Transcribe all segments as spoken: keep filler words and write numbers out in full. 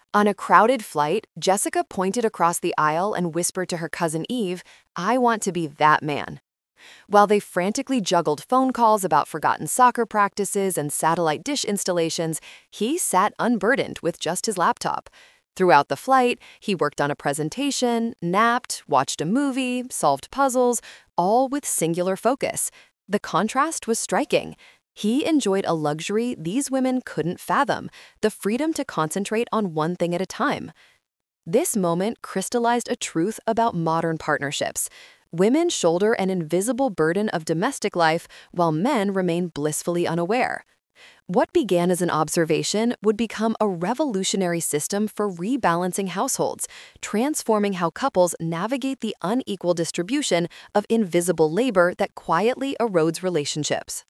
On a crowded flight, Jessica pointed across the aisle and whispered to her cousin Eve, "I want to be that man." While they frantically juggled phone calls about forgotten soccer practices and satellite dish installations, he sat unburdened with just his laptop. Throughout the flight, he worked on a presentation, napped, watched a movie, solved puzzles, all with singular focus. The contrast was striking. He enjoyed a luxury these women couldn't fathom, the freedom to concentrate on one thing at a time. This moment crystallized a truth about modern partnerships. Women shoulder an invisible burden of domestic life while men remain blissfully unaware. What began as an observation would become a revolutionary system for rebalancing households, transforming how couples navigate the unequal distribution of invisible labor that quietly erodes relationships.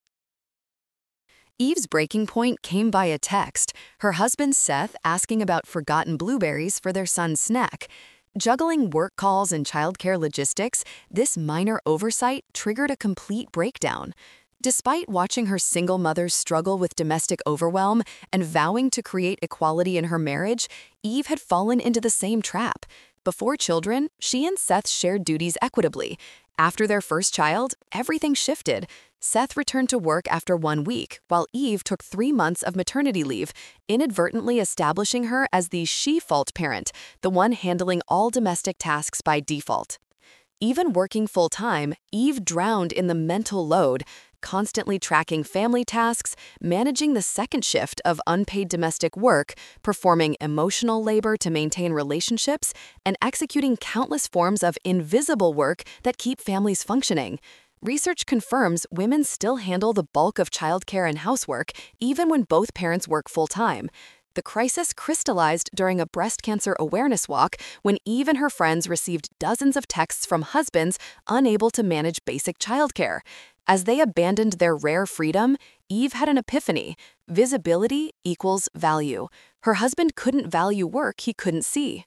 Eve's breaking point came by a text, her husband Seth asking about forgotten blueberries for their son's snack. Juggling work calls and childcare logistics, this minor oversight triggered a complete breakdown. Despite watching her single mother struggle with domestic overwhelm and vowing to create equality in her marriage, Eve had fallen into the same trap. Before children, she and Seth shared duties equitably. After their first child, everything shifted. Seth returned to work after one week, while Eve took three months of maternity leave, inadvertently establishing her as the she-fault parent, the one handling all domestic tasks by default. Even working full-time, Eve drowned in the mental load, constantly tracking family tasks, managing the second shift of unpaid domestic work, performing emotional labor to maintain relationships, and executing countless forms of invisible work that keep families functioning. Research confirms women still handle the bulk of childcare and housework, even when both parents work full-time. The crisis crystallized during a breast cancer awareness walk when Eve and her friends received dozens of texts from husbands unable to manage basic childcare. As they abandoned their rare freedom, Eve had an epiphany. Visibility equals value. Her husband couldn't value work he couldn't see.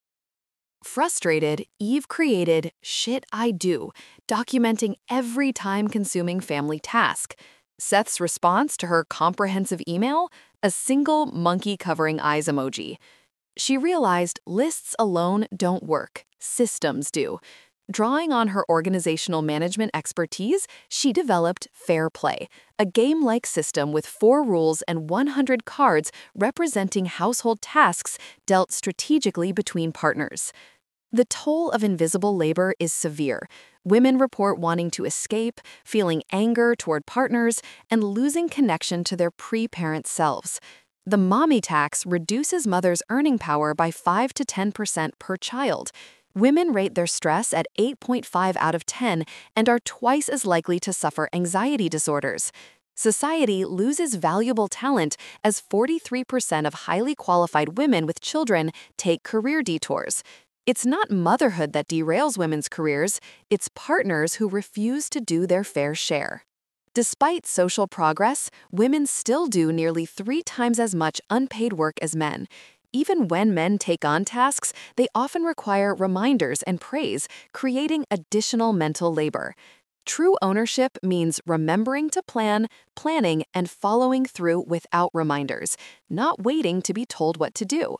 Frustrated, Eve created Shit I Do, documenting every time-consuming family task. Seth's response to her comprehensive email? A single monkey-covering eyes emoji. She realized lists alone don't work, systems do. Drawing on her organizational management expertise, she developed Fair Play, a game-like system with four rules and one hundred cards representing household tasks dealt strategically between partners. The toll of invisible labor is severe. Women report wanting to escape, feeling anger toward partners, and losing connection to their pre-parent selves. The mommy tax reduces mothers' earning power by five to ten percent per child. Women rate their stress at eight point five out of ten and are twice as likely to suffer anxiety disorders. Society loses valuable talent as forty-three percent of highly qualified women with children take career detours. It's not motherhood that derails women's careers, it's partners who refuse to do their fair share. Despite social progress, women still do nearly three times as much unpaid work as men. Even when men take on tasks, they often require reminders and praise, creating additional mental labor. True ownership means remembering to plan, planning, and following through without reminders, not waiting to be told what to do.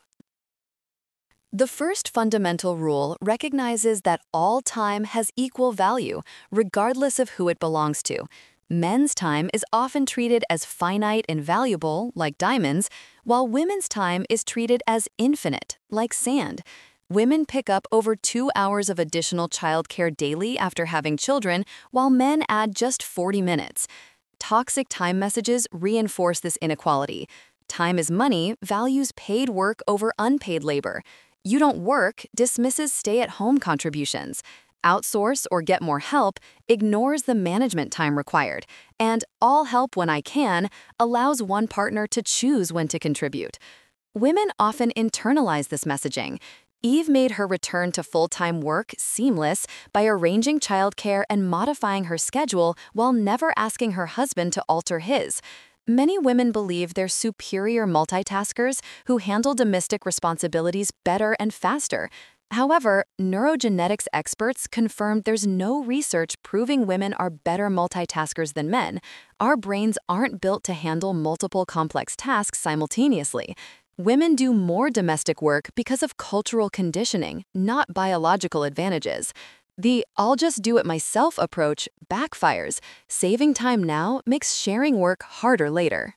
The first fundamental rule recognizes that all time has equal value, regardless of who it belongs to. Men's time is often treated as finite and valuable, like diamonds, while women's time is treated as infinite, like sand. Women pick up over two hours of additional childcare daily after having children, while men add just forty minutes. Toxic time messages reinforce this inequality. Time is money values paid work over unpaid labor. You don't work dismisses stay-at-home contributions. Outsource or get more help ignores the management time required. And all help when I can allows one partner to choose when to contribute. Women often internalize this messaging. Eve made her return to full-time work seamless by arranging childcare and modifying her schedule while never asking her husband to alter his. Many women believe they're superior multitaskers who handle domestic responsibilities better and faster. However, neurogenetics experts confirmed there's no research proving women are better multitaskers than men. Our brains aren't built to handle multiple complex tasks simultaneously. Women do more domestic work because of cultural conditioning, not biological advantages. The "I'll just do it myself" approach backfires. Saving time now makes sharing work harder later.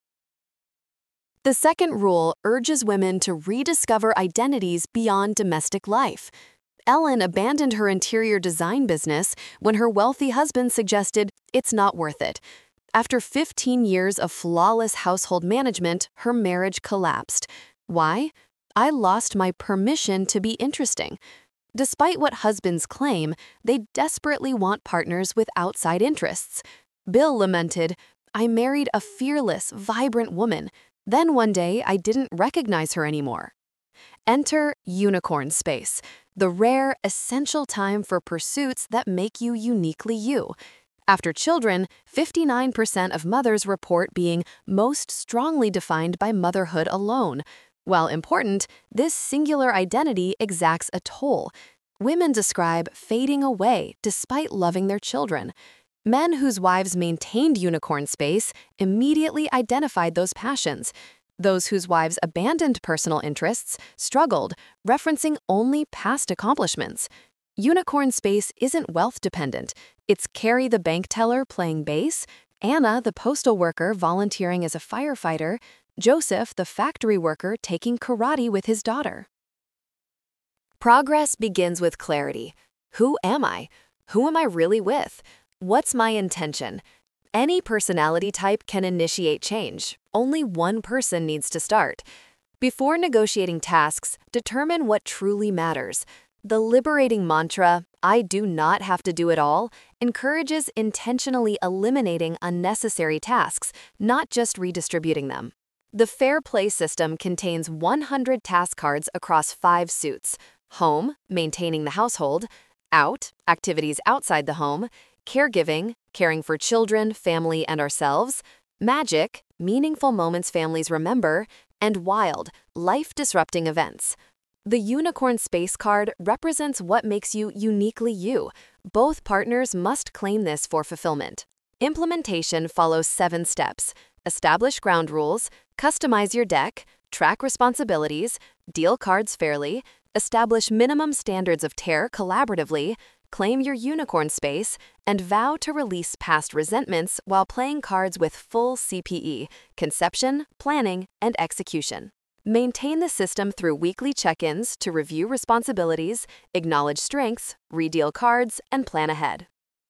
The second rule urges women to rediscover identities beyond domestic life. Ellen abandoned her interior design business when her wealthy husband suggested it's not worth it. After fifteen years of flawless household management, her marriage collapsed. Why? I lost my permission to be interesting. Despite what husbands claim, they desperately want partners with outside interests. Bill lamented, "I married a fearless, vibrant woman. Then one day I didn't recognize her anymore." Enter unicorn space, the rare, essential time for pursuits that make you uniquely you. After children, fifty-nine percent of mothers report being most strongly defined by motherhood alone. While important, this singular identity exacts a toll. Women describe fading away despite loving their children. Men whose wives maintained unicorn space immediately identified those passions. Those whose wives abandoned personal interests struggled, referencing only past accomplishments. Unicorn space isn't wealth-dependent. It's Carrie the bank teller playing bass, Anna the postal worker volunteering as a firefighter, Joseph the factory worker taking karate with his daughter. Progress begins with clarity. Who am I? Who am I really with? What's my intention? Any personality type can initiate change. Only one person needs to start. Before negotiating tasks, determine what truly matters. The liberating mantra, "I do not have to do it all," encourages intentionally eliminating unnecessary tasks, not just redistributing them. The Fair Play system contains one hundred task cards across five suits: home, maintaining the household; out, activities outside the home; caregiving, caring for children, family, and ourselves; magic, meaningful moments families remember; and wild, life-disrupting events. The unicorn space card represents what makes you uniquely you. Both partners must claim this for fulfillment. Implementation follows seven steps. Establish ground rules, customize your deck, track responsibilities, deal cards fairly, establish minimum standards of care collaboratively, claim your unicorn space, and vow to release past resentments while playing cards with full C P E, conception, planning, and execution. Maintain the system through weekly check-ins to review responsibilities, acknowledge strengths, redeal cards, and plan ahead.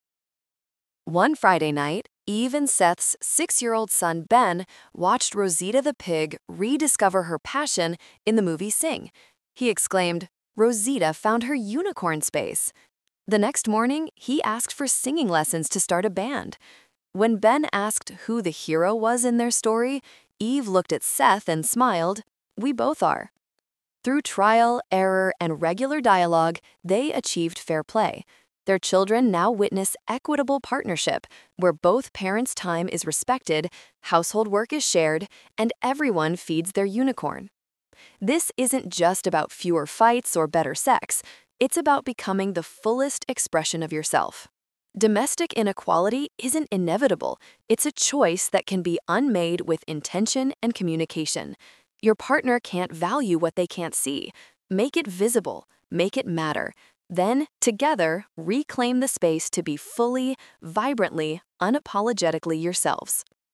One Friday night, Eve and Seth's six-year-old son Ben watched Rosita the pig rediscover her passion in the movie Sing. He exclaimed, "Rosita found her unicorn space." The next morning, he asked for singing lessons to start a band. When Ben asked who the hero was in their story, Eve looked at Seth and smiled, "We both are." Through trial, error, and regular dialogue, they achieved fair play. Their children now witness equitable partnership, where both parents' time is respected, household work is shared, and everyone feeds their unicorn. This isn't just about fewer fights or better sex. It's about becoming the fullest expression of yourself. Domestic inequality isn't inevitable. It's a choice that can be unmade with intention and communication. Your partner can't value what they can't see. Make it visible. Make it matter. Then, together, reclaim the space to be fully, vibrantly, unapologetically yourselves.